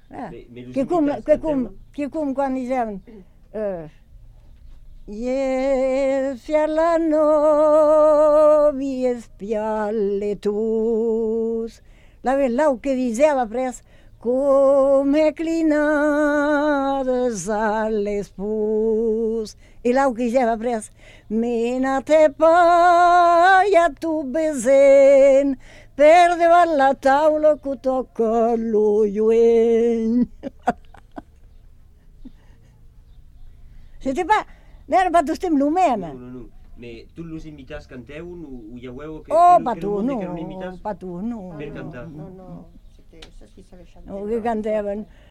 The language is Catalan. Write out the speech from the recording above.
Que com quan diceven e fiala novi e spialle tus. Lau che diceva pres come clinades alle spus. E lau che diceva pres mena te paia tu besen perdeva la taula cu tocca lo llueny. C'était pas... N'era pas tot temps lo même. Non. Mais tots els invitats canteu o hi haveu... Oh, pas tu, no. Per cantar? No, que cantaven.